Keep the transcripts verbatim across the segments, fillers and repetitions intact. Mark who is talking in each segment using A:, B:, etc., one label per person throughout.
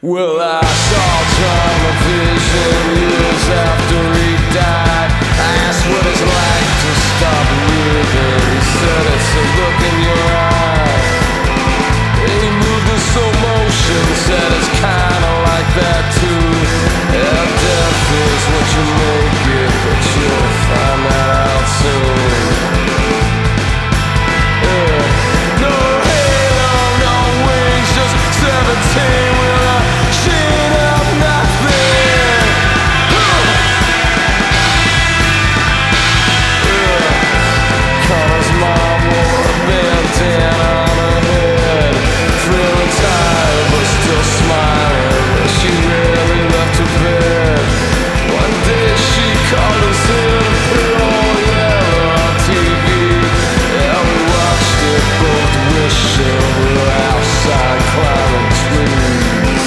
A: Well, I saw television years after he died. I asked what it's like to stop living. He said it's a look in your eye. He moved in slow motion, said it's kinda like that too. Yeah, death is what you make it, but you'll find that out soon. Yeah. No halo, no wings, just seventeen with a sheen of nothing. Yeah. Connor's mom wore a bandana on her head, feeling tired but still smiling. She rarely left her bed. One day she called us in, put all yellow on T V. Yeah, we watched it, both wishing we were outside climbing trees.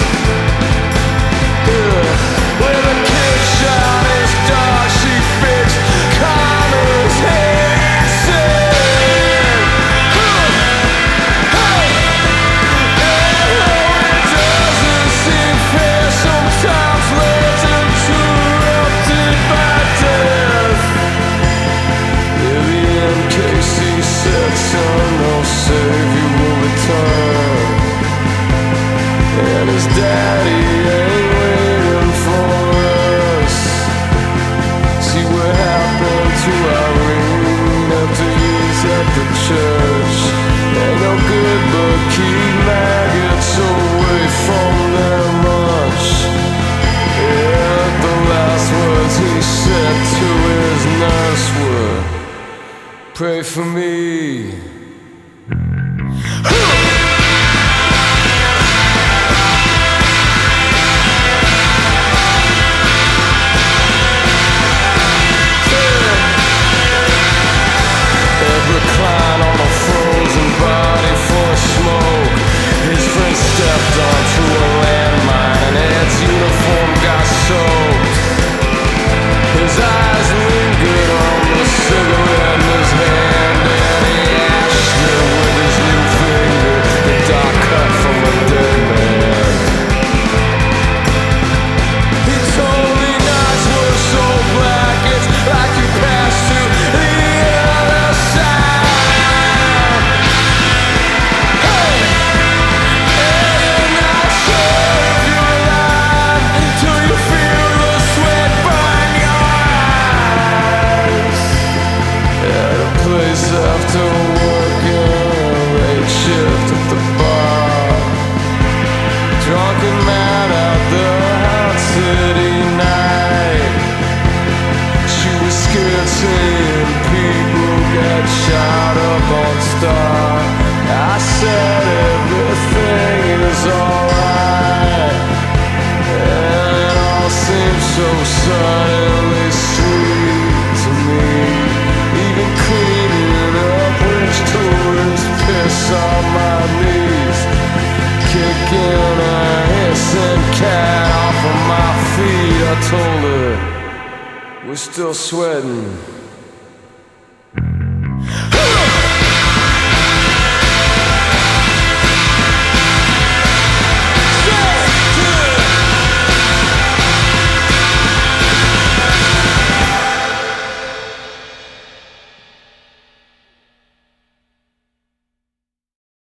A: Yeah, when the kid shot his dog, she fixed Connor's head and said, hey! And though it doesn't seem fair, sometimes love's interrupted by death. In the end, Casey said, son, no savior will return. And his daddy ain't waiting for us. See what happened to Irene after years at the church. Ain't no good but keep maggots away from their lunch. Yeah, the last words he said to his nurse were, pray for me. Recline on a frozen body full of smoke. His friend stepped onto a landmine and Ed's uniform got soaked. His eyes lingered on the cigarette in his hand, and he ashed it with his new finger, the dark cut from a dead man. He told me nights were so black, it's like you passed to the other side. After working a late shift at the bar, drunken man at the hot city night. She was scared saying people get shot up on Star. I said everything is alright, and it all seems so suddenly sweet to me. Even cleaning up rich tourists piss on my knees, kicking a hissing cat off of my feet. I told her, we're still sweating.